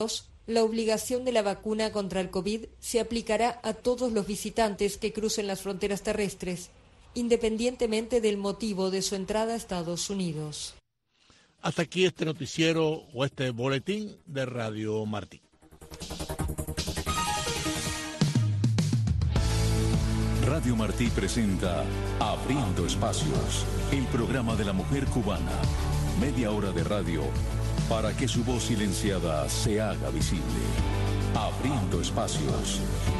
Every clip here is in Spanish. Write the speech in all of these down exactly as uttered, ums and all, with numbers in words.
La obligación de la vacuna contra el COVID se aplicará a todos los visitantes que crucen las fronteras terrestres, independientemente del motivo de su entrada a Estados Unidos. Hasta aquí este noticiero o este boletín de Radio Martí. Radio Martí presenta Abriendo Espacios, el programa de la mujer cubana. Media hora de radio para que su voz silenciada se haga visible. Abriendo Espacios,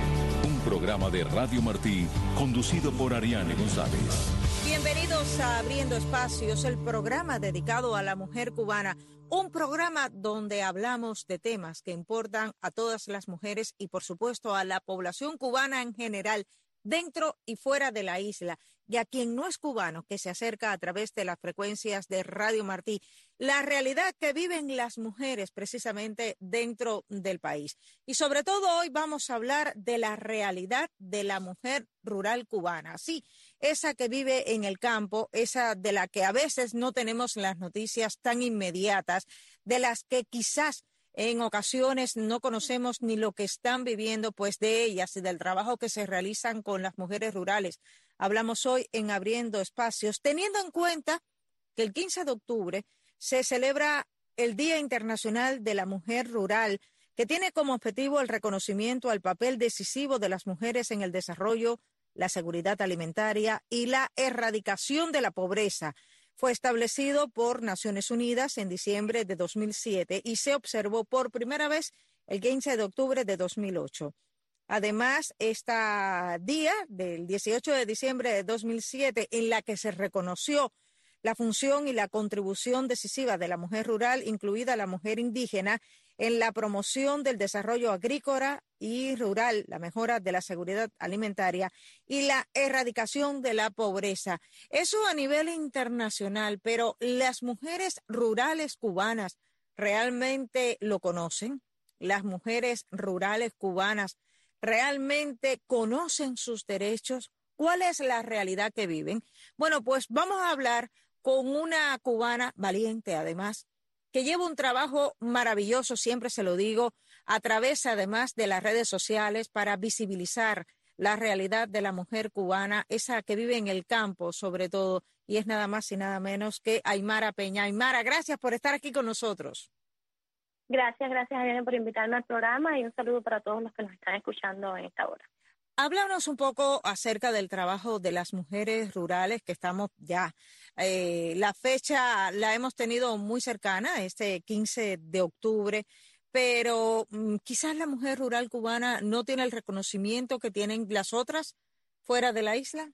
un programa de Radio Martí conducido por Ariane González. Bienvenidos a Abriendo Espacios, el programa dedicado a la mujer cubana. Un programa donde hablamos de temas que importan a todas las mujeres y, por supuesto, a la población cubana en general, dentro y fuera de la isla, y a quien no es cubano que se acerca a través de las frecuencias de Radio Martí, la realidad que viven las mujeres precisamente dentro del país. Y sobre todo hoy vamos a hablar de la realidad de la mujer rural cubana, sí, esa que vive en el campo, esa de la que a veces no tenemos las noticias tan inmediatas, de las que quizás en ocasiones no conocemos ni lo que están viviendo, pues de ellas y del trabajo que se realizan con las mujeres rurales. Hablamos hoy en Abriendo Espacios, teniendo en cuenta que el quince de octubre se celebra el Día Internacional de la Mujer Rural, que tiene como objetivo el reconocimiento al papel decisivo de las mujeres en el desarrollo, la seguridad alimentaria y la erradicación de la pobreza. Fue establecido por Naciones Unidas en diciembre de dos mil siete y se observó por primera vez el quince de octubre de dos mil ocho. Además, este día del dieciocho de diciembre de dos mil siete, en la que se reconoció la función y la contribución decisiva de la mujer rural, incluida la mujer indígena, en la promoción del desarrollo agrícola y rural, la mejora de la seguridad alimentaria y la erradicación de la pobreza. Eso a nivel internacional, pero ¿las mujeres rurales cubanas realmente lo conocen? ¿Las mujeres rurales cubanas realmente conocen sus derechos? ¿Cuál es la realidad que viven? Bueno, pues vamos a hablar con una cubana valiente, además, que lleva un trabajo maravilloso, siempre se lo digo, a través además de las redes sociales para visibilizar la realidad de la mujer cubana, esa que vive en el campo sobre todo, y es nada más y nada menos que Aymara Peña. Aymara, gracias por estar aquí con nosotros. Gracias, gracias Ariane por invitarme al programa y un saludo para todos los que nos están escuchando en esta hora. Háblanos un poco acerca del trabajo de las mujeres rurales, que estamos ya, eh, la fecha la hemos tenido muy cercana, este quince de octubre, pero mm, quizás la mujer rural cubana no tiene el reconocimiento que tienen las otras fuera de la isla.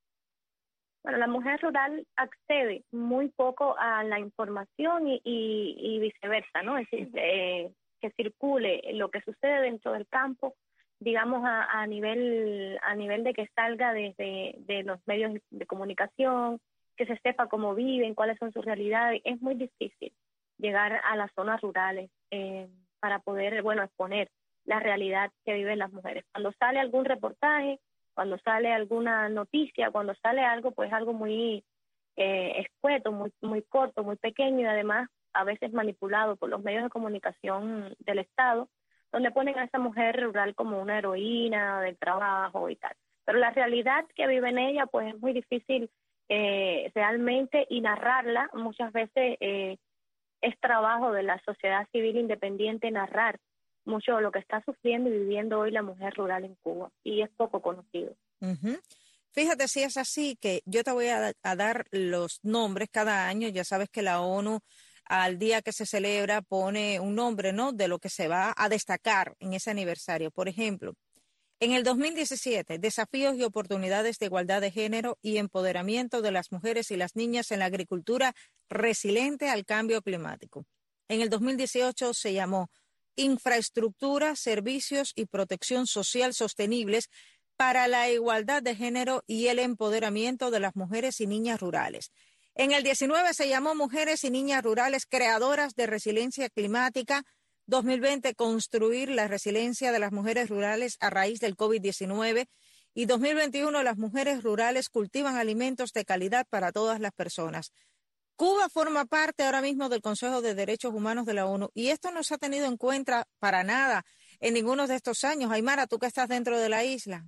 Bueno, la mujer rural accede muy poco a la información y, y, y viceversa, ¿no? Es decir, eh, que circule lo que sucede dentro del campo, digamos a, a nivel a nivel de que salga desde de los medios de comunicación, que se sepa cómo viven, cuáles son sus realidades. Es muy difícil llegar a las zonas rurales eh, para poder, bueno, exponer la realidad que viven las mujeres. Cuando sale algún reportaje, cuando sale alguna noticia, cuando sale algo, pues algo muy eh, escueto, muy muy corto, muy pequeño y además a veces manipulado por los medios de comunicación del Estado, donde ponen a esa mujer rural como una heroína del trabajo y tal. Pero la realidad que vive en ella, pues es muy difícil eh, realmente, y narrarla muchas veces eh, es trabajo de la sociedad civil independiente narrar mucho de lo que está sufriendo y viviendo hoy la mujer rural en Cuba, y es poco conocido. Uh-huh. Fíjate, si es así, que yo te voy a, a dar los nombres cada año. Ya sabes que la ONU al día que se celebra pone un nombre, ¿no?, de lo que se va a destacar en ese aniversario. Por ejemplo, en el dos mil diecisiete, desafíos y oportunidades de igualdad de género y empoderamiento de las mujeres y las niñas en la agricultura resiliente al cambio climático. En el dos mil dieciocho se llamó Infraestructura, Servicios y Protección Social Sostenibles para la Igualdad de Género y el Empoderamiento de las Mujeres y Niñas Rurales. En el diecinueve se llamó Mujeres y Niñas Rurales Creadoras de Resiliencia Climática. dos mil veinte, Construir la resiliencia de las mujeres rurales a raíz del COVID diecinueve. Y dos mil veintiuno, las mujeres rurales cultivan alimentos de calidad para todas las personas. Cuba forma parte ahora mismo del Consejo de Derechos Humanos de la ONU y esto no se ha tenido en cuenta para nada en ninguno de estos años. Aymara, tú que estás dentro de la isla.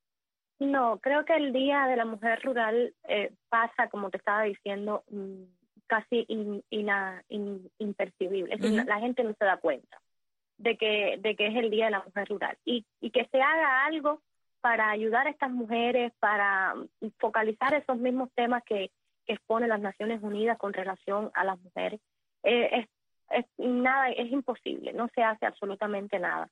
No, creo que el Día de la Mujer Rural eh, pasa, como te estaba diciendo, mmm, casi in, ina, in, impercibible. Es decir, uh-huh. la, la gente no se da cuenta de que de que es el Día de la Mujer Rural y, y que se haga algo para ayudar a estas mujeres, para focalizar esos mismos temas que, que exponen las Naciones Unidas con relación a las mujeres. Eh, es, es nada, es imposible, no se hace absolutamente nada.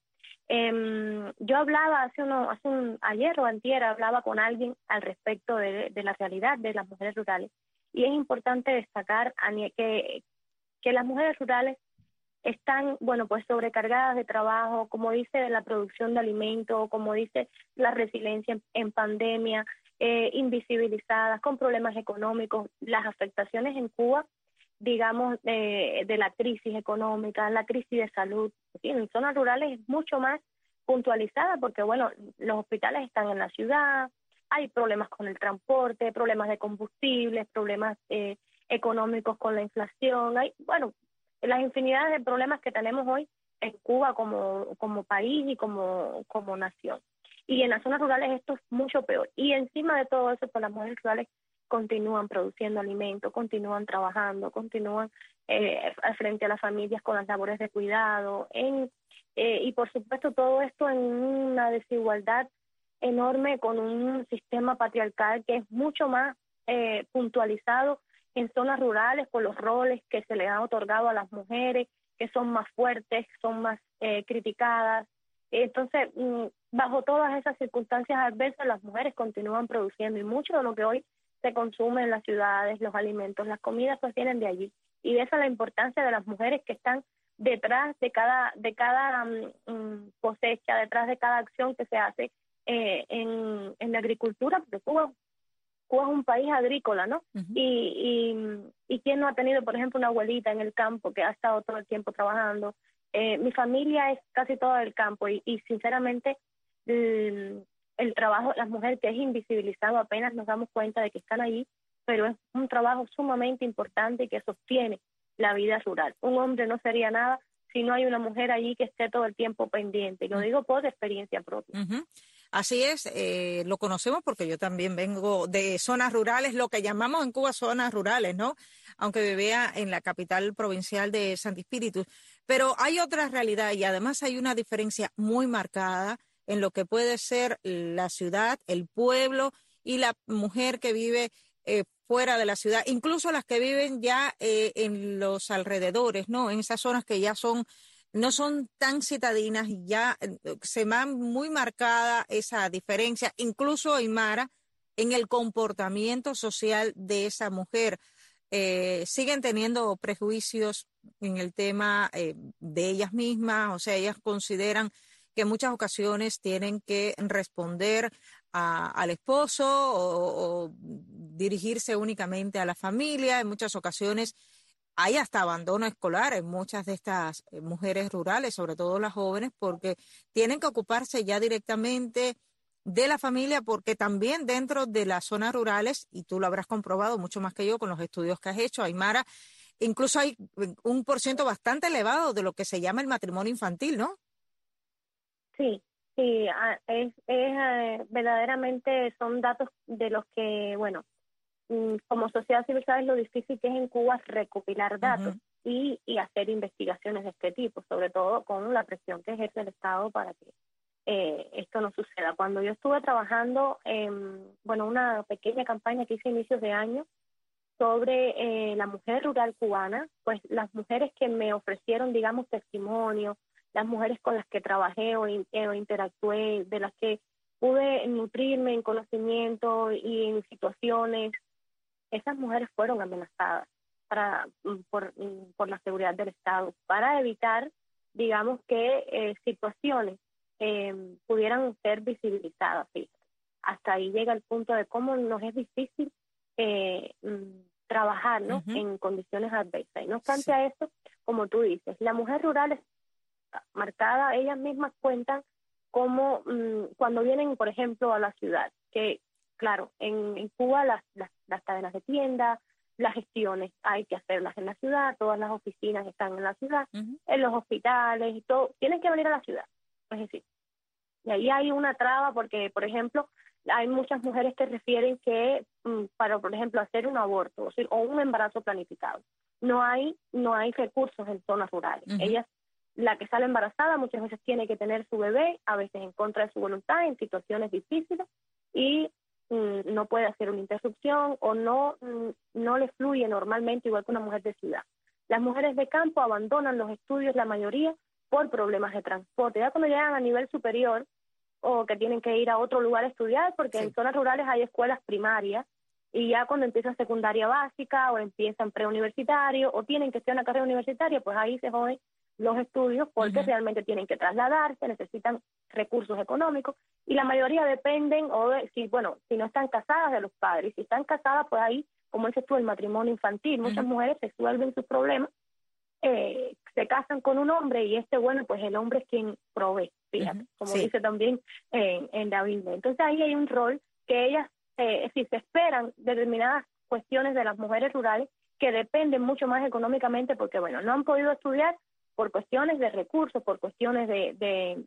Eh, yo hablaba hace uno, hace un ayer o antier hablaba con alguien al respecto de, de la realidad de las mujeres rurales y es importante destacar que, que las mujeres rurales están, bueno, pues sobrecargadas de trabajo, como dice la producción de alimentos, como dice la resiliencia en, en pandemia, eh, invisibilizadas, con problemas económicos, las afectaciones en Cuba, digamos, eh, de la crisis económica, la crisis de salud. Sí, en zonas rurales es mucho más puntualizada porque, bueno, los hospitales están en la ciudad, hay problemas con el transporte, problemas de combustibles, problemas eh, económicos con la inflación, hay, bueno, las infinidades de problemas que tenemos hoy en Cuba como, como país y como, como nación. Y en las zonas rurales esto es mucho peor. Y encima de todo eso, pues las mujeres rurales continúan produciendo alimentos, continúan trabajando, continúan eh, frente a las familias con las labores de cuidado. En, eh, y por supuesto todo esto en una desigualdad enorme con un sistema patriarcal que es mucho más eh, puntualizado en zonas rurales por los roles que se le han otorgado a las mujeres, que son más fuertes, son más eh, criticadas. Entonces, mm, bajo todas esas circunstancias adversas, las mujeres continúan produciendo y mucho de lo que hoy se consume en las ciudades, los alimentos, las comidas, pues vienen de allí. Y de esa la importancia de las mujeres que están detrás de cada de cada um, cosecha, detrás de cada acción que se hace eh, en, en la agricultura, porque Cuba Cuba es un país agrícola, ¿no? Uh-huh. Y, y, y quién no ha tenido, por ejemplo, una abuelita en el campo que ha estado todo el tiempo trabajando. Eh, mi familia es casi toda del campo y, y sinceramente el, el trabajo de las mujeres que es invisibilizado, apenas nos damos cuenta de que están ahí, pero es un trabajo sumamente importante que sostiene la vida rural. Un hombre no sería nada si no hay una mujer allí que esté todo el tiempo pendiente. Y lo digo por experiencia propia. Uh-huh. Así es, eh, lo conocemos porque yo también vengo de zonas rurales, lo que llamamos en Cuba zonas rurales, ¿no? Aunque vivía en la capital provincial de Santi Espíritu. Pero hay otra realidad y además hay una diferencia muy marcada en lo que puede ser la ciudad, el pueblo y la mujer que vive eh, fuera de la ciudad, incluso las que viven ya eh, en los alrededores, ¿no? En esas zonas que ya son no son tan citadinas y ya se va muy marcada esa diferencia, incluso Aymara, en el comportamiento social de esa mujer. Eh, siguen teniendo prejuicios en el tema eh, de ellas mismas, o sea, ellas consideran que en muchas ocasiones tienen que responder a, al esposo o, o dirigirse únicamente a la familia, en muchas ocasiones hay hasta abandono escolar en muchas de estas mujeres rurales, sobre todo las jóvenes, porque tienen que ocuparse ya directamente de la familia, porque también dentro de las zonas rurales, y tú lo habrás comprobado mucho más que yo con los estudios que has hecho, Aymara, incluso hay un por ciento bastante elevado de lo que se llama el matrimonio infantil, ¿no? Sí, sí, es, es eh, verdaderamente son datos de los que, bueno, como sociedad civil sabes lo difícil que es en Cuba recopilar datos. Uh-huh. y, y hacer investigaciones de este tipo, sobre todo con la presión que ejerce el Estado para que eh, esto no suceda. Cuando yo estuve trabajando en, bueno, una pequeña campaña que hice a inicios de año sobre eh, la mujer rural cubana, pues las mujeres que me ofrecieron, digamos, testimonio, las mujeres con las que trabajé o, in, o interactué, de las que pude nutrirme en conocimiento y en situaciones, esas mujeres fueron amenazadas para, por, por la seguridad del Estado, para evitar, digamos, que eh, situaciones eh, pudieran ser visibilizadas. Fíjate. Hasta ahí llega el punto de cómo nos es difícil eh, trabajar, ¿no? Uh-huh. En condiciones adversas. Y no obstante sí. a eso, como tú dices, la mujer rural es marcada, ellas mismas cuentan cómo mmm, cuando vienen, por ejemplo, a la ciudad, que claro, en, en Cuba las, las, las cadenas de tiendas, las gestiones hay que hacerlas en la ciudad, todas las oficinas están en la ciudad, uh-huh. en los hospitales y todo, tienen que venir a la ciudad, es decir, y ahí hay una traba porque, por ejemplo, hay muchas mujeres que refieren que um, para, por ejemplo, hacer un aborto, o, sea, o un embarazo planificado, no hay no hay recursos en zonas rurales. Uh-huh. Ellas, la que sale embarazada muchas veces tiene que tener su bebé, a veces en contra de su voluntad, en situaciones difíciles, y no puede hacer una interrupción o no, no le fluye normalmente igual que una mujer de ciudad. Las mujeres de campo abandonan los estudios, la mayoría, por problemas de transporte. Ya cuando llegan a nivel superior o que tienen que ir a otro lugar a estudiar, porque sí. en zonas rurales hay escuelas primarias, y ya cuando empiezan secundaria básica o empiezan preuniversitario o tienen que hacer una carrera universitaria, pues ahí se joden los estudios porque uh-huh. realmente tienen que trasladarse, necesitan recursos económicos, y la mayoría dependen, o de, si bueno, si no están casadas, de los padres. Si están casadas, pues ahí, como dices tú, el matrimonio infantil. Uh-huh. Muchas mujeres resuelven sus problemas, eh, se casan con un hombre, y este, bueno, pues el hombre es quien provee, fíjate, uh-huh. como sí. dice también en, en la Biblia. Entonces ahí hay un rol que ellas, eh, si se esperan determinadas cuestiones de las mujeres rurales, que dependen mucho más económicamente, porque, bueno, no han podido estudiar por cuestiones de recursos, por cuestiones de, de,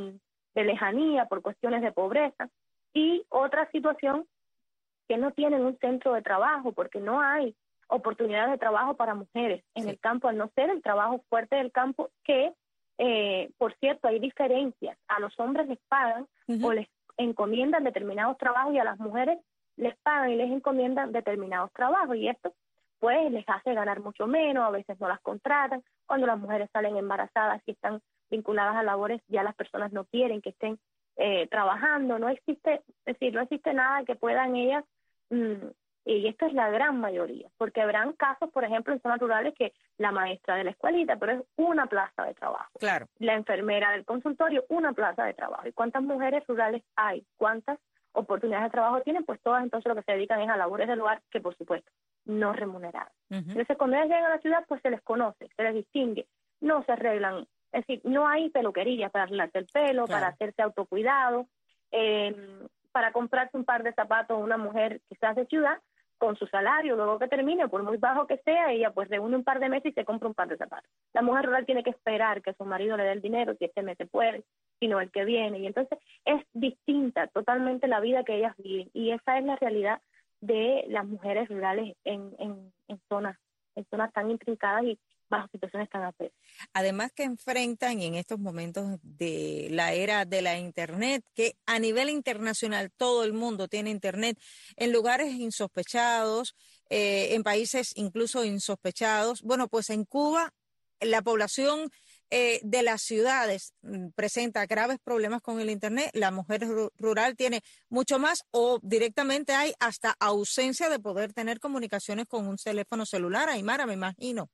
de lejanía, por cuestiones de pobreza, y otra situación, que no tienen un centro de trabajo, porque no hay oportunidades de trabajo para mujeres en sí. el campo, al no ser el trabajo fuerte del campo, que, eh, por cierto, hay diferencias. A los hombres les pagan uh-huh. o les encomiendan determinados trabajos, y a las mujeres les pagan y les encomiendan determinados trabajos, y esto pues les hace ganar mucho menos, a veces no las contratan. Cuando las mujeres salen embarazadas y están vinculadas a labores, ya las personas no quieren que estén eh, trabajando, no existe, es decir, no existe nada que puedan ellas, mmm, y esto es la gran mayoría, porque habrán casos, por ejemplo, en zonas rurales, que la maestra de la escuelita, pero es una plaza de trabajo. Claro. La enfermera del consultorio, una plaza de trabajo. ¿Y cuántas mujeres rurales hay? ¿Cuántas oportunidades de trabajo tienen? Pues todas entonces lo que se dedican es a labores del hogar, que por supuesto no remuneradas. Uh-huh. Entonces cuando ellas llegan a la ciudad, pues se les conoce, se les distingue, no se arreglan, es decir, no hay peluquería para arreglarse el pelo, claro. para hacerse autocuidado, eh, para comprarse un par de zapatos una mujer quizás de ciudad, con su salario, luego que termine, por muy bajo que sea, ella pues reúne un par de meses y se compra un par de zapatos. La mujer rural tiene que esperar que su marido le dé el dinero, si este mes se puede, sino el que viene, y entonces es distinta totalmente la vida que ellas viven, y esa es la realidad de las mujeres rurales en, en, en zonas en zonas tan intrincadas y bajo situaciones tan adversas. Además que enfrentan en estos momentos de la era de la Internet, que a nivel internacional todo el mundo tiene Internet, en lugares insospechados, eh, en países incluso insospechados. Bueno, pues en Cuba la población eh, de las ciudades mm, presenta graves problemas con el Internet. La mujer ru- rural tiene mucho más, o directamente hay hasta ausencia de poder tener comunicaciones con un teléfono celular. Aymara, me imagino.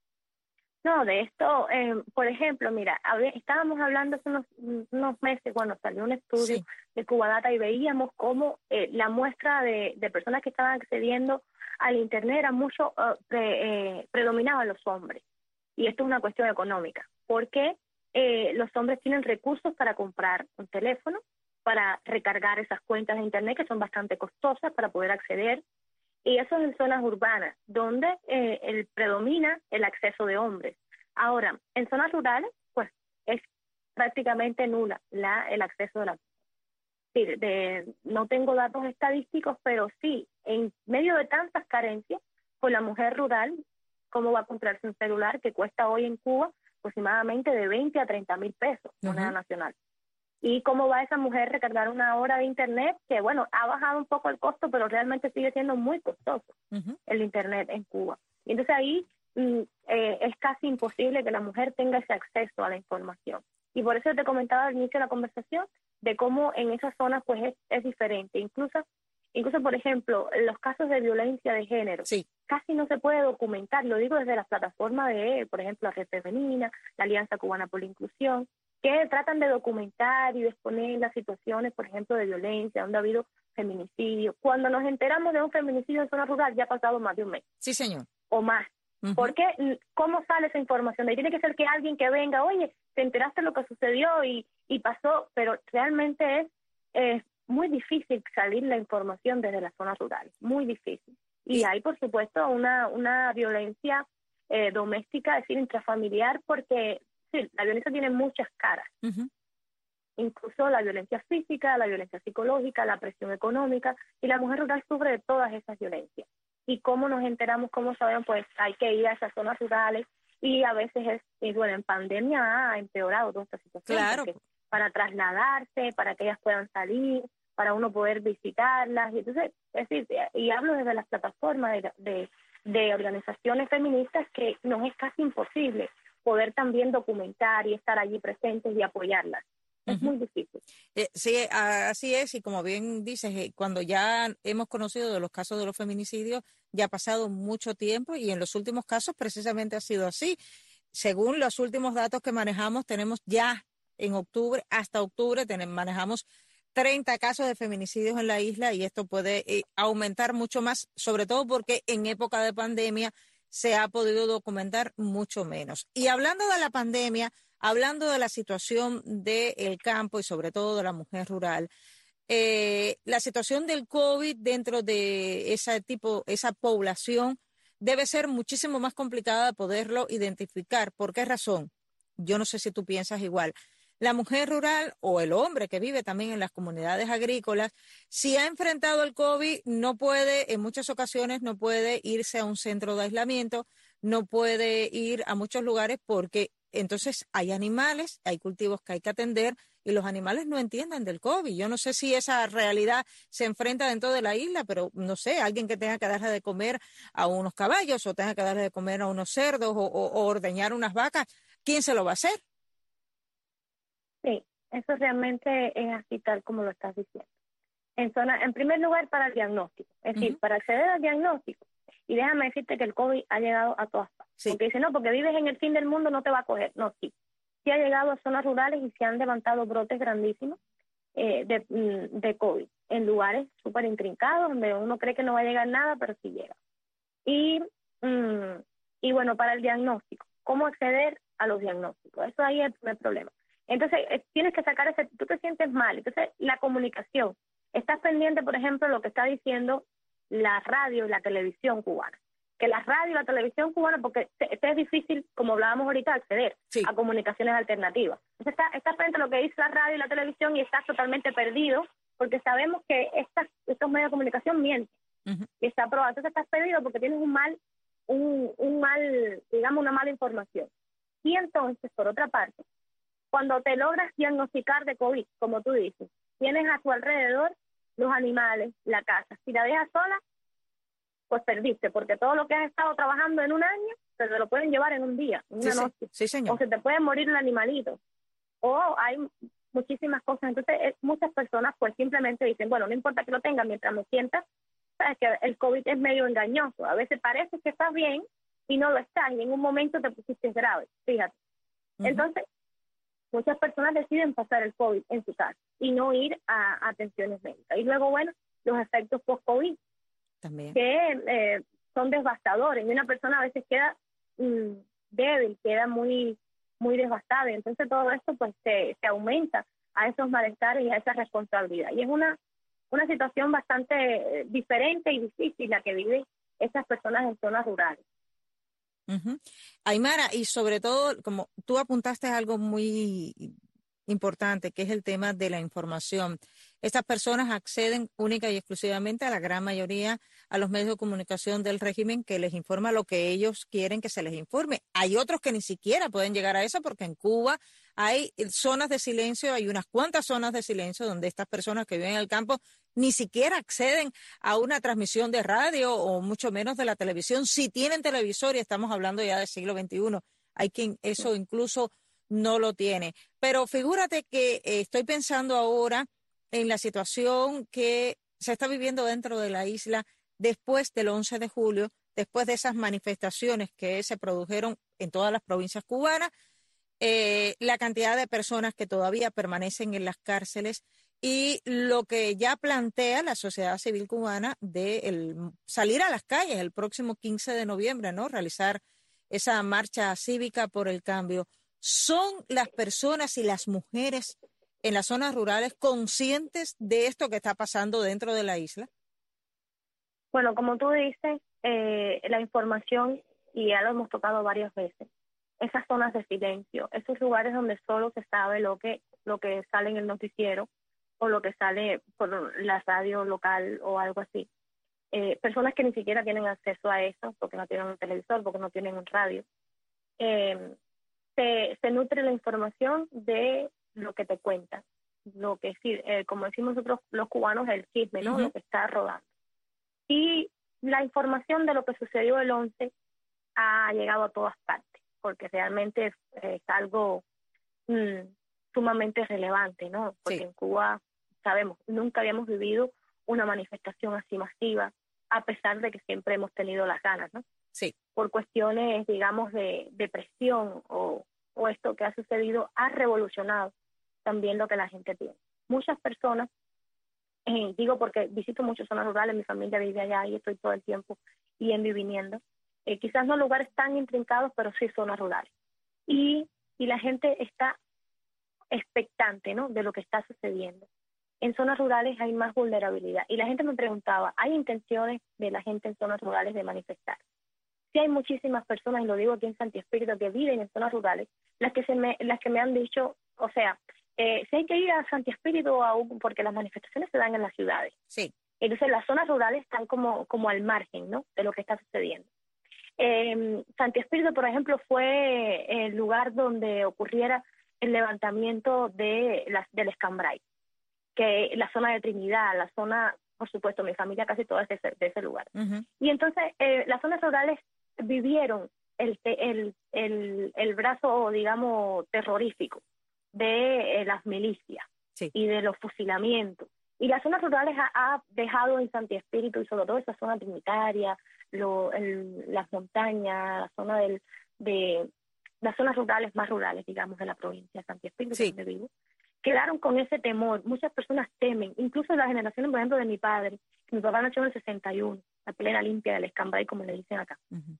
No, de esto, eh, por ejemplo, mira, hab- estábamos hablando hace unos, unos meses cuando salió un estudio sí. de Cubadata, y veíamos cómo eh, la muestra de, de personas que estaban accediendo al Internet era mucho, uh, pre, eh, predominaban los hombres. Y esto es una cuestión económica, porque eh, los hombres tienen recursos para comprar un teléfono, para recargar esas cuentas de Internet que son bastante costosas para poder acceder. Y eso es en zonas urbanas, donde eh, el, predomina el acceso de hombres. Ahora, en zonas rurales, pues es prácticamente nula la, el acceso de la sí, de, de, no tengo datos estadísticos, pero sí, en medio de tantas carencias, pues la mujer rural, ¿cómo va a comprarse un celular que cuesta hoy en Cuba aproximadamente de veinte a treinta mil pesos, uh-huh. moneda nacional? ¿Y cómo va esa mujer a recargar una hora de Internet? Que, bueno, ha bajado un poco el costo, pero realmente sigue siendo muy costoso uh-huh. el Internet en Cuba. Y entonces ahí mm, eh, es casi imposible que la mujer tenga ese acceso a la información. Y por eso te comentaba al inicio de la conversación de cómo en esas zonas pues es, es diferente. Incluso, incluso, por ejemplo, los casos de violencia de género sí. casi no se puede documentar. Lo digo desde las plataformas de, por ejemplo, la Red Femenina, la Alianza Cubana por la Inclusión, que tratan de documentar y de exponer las situaciones, por ejemplo, de violencia, donde ha habido feminicidio. Cuando nos enteramos de un feminicidio en zona rural, ya ha pasado más de un mes. Sí, señor. O más. Uh-huh. ¿Por qué? ¿Cómo sale esa información? Ahí tiene que ser que alguien que venga, oye, te enteraste de lo que sucedió y, y pasó, pero realmente es, es muy difícil salir la información desde las zonas rurales, muy difícil. Y hay, por supuesto, una, una violencia eh, doméstica, es decir, intrafamiliar, porque sí, la violencia tiene muchas caras. Uh-huh. Incluso la violencia física, la violencia psicológica, la presión económica, y la mujer rural sufre de todas esas violencias. ¿Y cómo nos enteramos, cómo sabemos? Pues hay que ir a esas zonas rurales, y a veces es, y bueno, en pandemia ha empeorado toda esta situación. Claro. Para trasladarse, para que ellas puedan salir, para uno poder visitarlas, y entonces, es decir, y hablo desde las plataformas de, de, de organizaciones feministas, que nos es casi imposible poder también documentar y estar allí presentes y apoyarlas. Es muy difícil. Eh, sí, así es, y como bien dices, eh, cuando ya hemos conocido de los casos de los feminicidios, ya ha pasado mucho tiempo, y en los últimos casos precisamente ha sido así. Según los últimos datos que manejamos, tenemos ya en octubre, hasta octubre, tenemos, manejamos treinta casos de feminicidios en la isla, y esto puede eh, aumentar mucho más, sobre todo porque en época de pandemia se ha podido documentar mucho menos. Y hablando de la pandemia, hablando de la situación del campo y sobre todo de la mujer rural, eh, la situación del COVID dentro de ese tipo, esa población debe ser muchísimo más complicada de poderlo identificar. ¿Por qué razón? Yo no sé si tú piensas igual. La mujer rural o el hombre que vive también en las comunidades agrícolas, si ha enfrentado el COVID, no puede, en muchas ocasiones, no puede irse a un centro de aislamiento, no puede ir a muchos lugares porque entonces hay animales, hay cultivos que hay que atender y los animales no entienden del COVID. Yo no sé si esa realidad se enfrenta dentro de la isla, pero no sé, alguien que tenga que darle de comer a unos caballos o tenga que darle de comer a unos cerdos o, o, o ordeñar unas vacas, ¿quién se lo va a hacer? Sí, eso realmente es así tal como lo estás diciendo. En zona, en primer lugar, para el diagnóstico, es decir, uh-huh. para acceder al diagnóstico. Y déjame decirte que el COVID ha llegado a todas partes. Sí. Porque dice, no, porque vives en el fin del mundo, no te va a coger. No, sí. Sí ha llegado a zonas rurales y se han levantado brotes grandísimos eh, de, de COVID en lugares súper intrincados, donde uno cree que no va a llegar nada, pero sí llega. Y, mm, y bueno, para el diagnóstico, ¿cómo acceder a los diagnósticos? Eso ahí es el primer problema. Entonces, eh, tienes que sacar ese, tú te sientes mal. Entonces, la comunicación. Estás pendiente, por ejemplo, de lo que está diciendo la radio y la televisión cubana. Que la radio y la televisión cubana, porque es difícil, como hablábamos ahorita, acceder sí. a comunicaciones alternativas. Entonces, estás está pendiente de lo que dice la radio y la televisión y estás totalmente perdido, porque sabemos que estas, estos medios de comunicación mienten. Uh-huh. Y está probado. Entonces, estás perdido porque tienes un mal, un, un mal, digamos, una mala información. Y entonces, por otra parte, cuando te logras diagnosticar de COVID, como tú dices, tienes a tu alrededor los animales, la casa. Si la dejas sola, pues perdiste, porque todo lo que has estado trabajando en un año, se te lo pueden llevar en un día, en una sí, noche. Sí, sí, señor. O se te puede morir el animalito. O hay muchísimas cosas. Entonces, eh, muchas personas pues simplemente dicen, bueno, no importa que lo tenga mientras me sienta, sabes que el COVID es medio engañoso. A veces parece que estás bien y no lo estás, y en un momento te pusiste grave, fíjate. Uh-huh. Entonces, muchas personas deciden pasar el COVID en su casa y no ir a, a atenciones médicas. Y luego, bueno, los efectos post-COVID, también, que eh, son devastadores. Y una persona a veces queda mmm, débil, queda muy muy devastada. Y entonces todo esto pues se, se aumenta a esos malestares y a esa responsabilidad. Y es una, una situación bastante diferente y difícil la que viven esas personas en zonas rurales. Uh-huh. Aymara, y sobre todo, como tú apuntaste algo muy importante, que es el tema de la información. Estas personas acceden única y exclusivamente, a la gran mayoría, a los medios de comunicación del régimen, que les informa lo que ellos quieren que se les informe. Hay otros que ni siquiera pueden llegar a eso, porque en Cuba hay zonas de silencio, hay unas cuantas zonas de silencio donde estas personas que viven en el campo ni siquiera acceden a una transmisión de radio o mucho menos de la televisión. Si tienen televisor, y estamos hablando ya del siglo veintiuno, hay quien eso incluso no lo tiene. Pero figúrate que eh, estoy pensando ahora en la situación que se está viviendo dentro de la isla después del once de julio, después de esas manifestaciones que se produjeron en todas las provincias cubanas, eh, la cantidad de personas que todavía permanecen en las cárceles y lo que ya plantea la sociedad civil cubana de el salir a las calles el próximo quince de noviembre, ¿no? Realizar esa marcha cívica por el cambio. ¿Son las personas y las mujeres en las zonas rurales conscientes de esto que está pasando dentro de la isla? Bueno, como tú dices, eh, la información, y ya lo hemos tocado varias veces, esas zonas de silencio, esos lugares donde solo se sabe lo que lo que sale en el noticiero o lo que sale por la radio local o algo así. Eh, personas que ni siquiera tienen acceso a eso porque no tienen un televisor, porque no tienen un radio. Eh, se, se nutre la información de lo que te cuentan, lo que sí, eh, como decimos nosotros los cubanos, el chisme, ¿no? Uh-huh. Lo que está rodando. Y la información de lo que sucedió el once ha llegado a todas partes, porque realmente es, es algo mmm, sumamente relevante, ¿no? Porque sí. En Cuba, sabemos, nunca habíamos vivido una manifestación así masiva, a pesar de que siempre hemos tenido las ganas, ¿no? Sí. Por cuestiones, digamos, de, de presión o, o esto que ha sucedido ha revolucionado también lo que la gente tiene. Muchas personas, eh, digo porque visito muchas zonas rurales, mi familia vive allá y estoy todo el tiempo yendo y viniendo. Eh, quizás no lugares tan intrincados, pero sí zonas rurales. Y, y la gente está expectante, ¿no?, de lo que está sucediendo. En zonas rurales hay más vulnerabilidad. Y la gente me preguntaba, ¿hay intenciones de la gente en zonas rurales de manifestar? Sí, hay muchísimas personas, y lo digo aquí en Santi Espíritu, que viven en zonas rurales, las que se me, las que me han dicho, o sea, eh, si hay que ir a Santi Espíritu aún, porque las manifestaciones se dan en las ciudades. Sí. Entonces las zonas rurales están como, como al margen, ¿no?, de lo que está sucediendo. Eh, Santi Espíritu, por ejemplo, fue el lugar donde ocurriera el levantamiento de las, del Escambray, que la zona de Trinidad, la zona, por supuesto, mi familia casi toda es de ese, de ese lugar. Uh-huh. Y entonces eh, las zonas rurales vivieron el, el, el, el brazo, digamos, terrorífico de eh, las milicias, sí, y de los fusilamientos. Y las zonas rurales ha, ha dejado en Santi Espíritu, y sobre todo esa zona trinitaria, lo, el, las montañas, la zona del, de las zonas rurales más rurales, digamos, de la provincia de Santi Espíritu, sí, donde vivo, quedaron con ese temor. Muchas personas temen, incluso la generación, por ejemplo, de mi padre. Mi papá nació en el sesenta y uno, la plena limpia del Escambray, como le dicen acá. Uh-huh.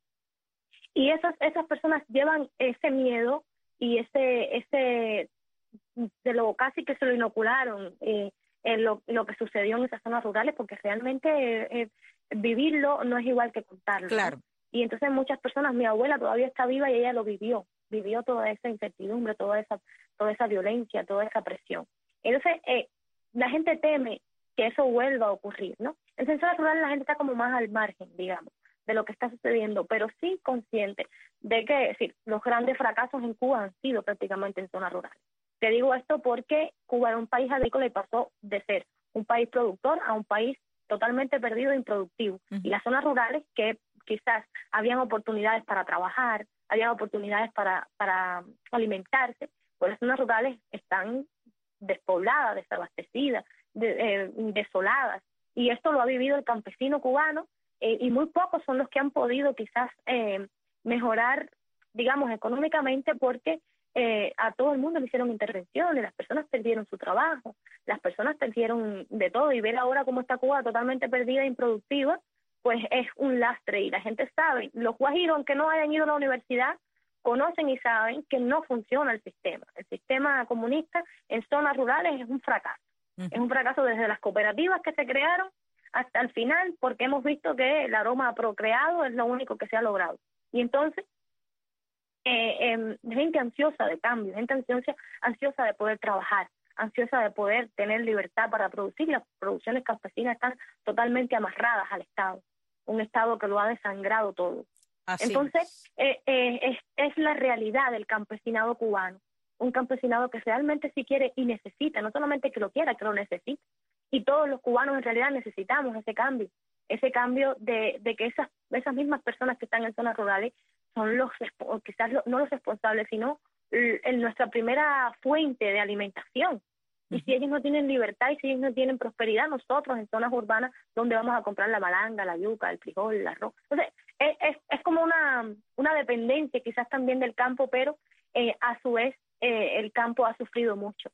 Y esas esas personas llevan ese miedo y ese ese de lo casi que se lo inocularon, eh, en lo, lo que sucedió en esas zonas rurales, porque realmente eh, eh, vivirlo no es igual que contarlo. Claro. ¿no? Y entonces muchas personas, mi abuela todavía está viva y ella lo vivió, vivió toda esa incertidumbre, toda esa toda esa violencia, toda esa presión. Entonces, eh, la gente teme que eso vuelva a ocurrir, ¿no? En zonas rurales la gente está como más al margen, digamos, de lo que está sucediendo, pero sí consciente de que, es decir, los grandes fracasos en Cuba han sido prácticamente en zonas rurales. Te digo esto porque Cuba era un país agrícola y pasó de ser un país productor a un país totalmente perdido e improductivo. Uh-huh. Y las zonas rurales, que quizás habían oportunidades para trabajar, había oportunidades para, para alimentarse, pues las zonas rurales están despobladas, desabastecidas, de, eh, desoladas. Y esto lo ha vivido el campesino cubano, eh, y muy pocos son los que han podido quizás eh, mejorar, digamos, económicamente, porque eh, a todo el mundo le hicieron intervenciones, las personas perdieron su trabajo, las personas perdieron de todo, y ver ahora cómo está Cuba totalmente perdida e improductiva, pues es un lastre. Y la gente sabe, los guajiros, aunque no hayan ido a la universidad, conocen y saben que no funciona el sistema. El sistema comunista en zonas rurales es un fracaso. Uh-huh. Es un fracaso desde las cooperativas que se crearon hasta el final, porque hemos visto que el aroma procreado es lo único que se ha logrado. Y entonces, eh, eh, gente ansiosa de cambio, gente ansiosa, ansiosa de poder trabajar, ansiosa de poder tener libertad para producir. Las producciones campesinas están totalmente amarradas al Estado, un Estado que lo ha desangrado todo. Así Entonces, eh, eh, es, es la realidad del campesinado cubano, un campesinado que realmente sí quiere y necesita, no solamente que lo quiera, que lo necesita. Y todos los cubanos en realidad necesitamos ese cambio, ese cambio de, de que esas esas mismas personas que están en zonas rurales son los, quizás no los responsables, sino el, nuestra primera fuente de alimentación. Y si ellos no tienen libertad y si ellos no tienen prosperidad, nosotros en zonas urbanas, ¿dónde vamos a comprar la malanga, la yuca, el frijol, el arroz? Entonces, es, es, es como una, una dependencia quizás también del campo, pero eh, a su vez eh, el campo ha sufrido mucho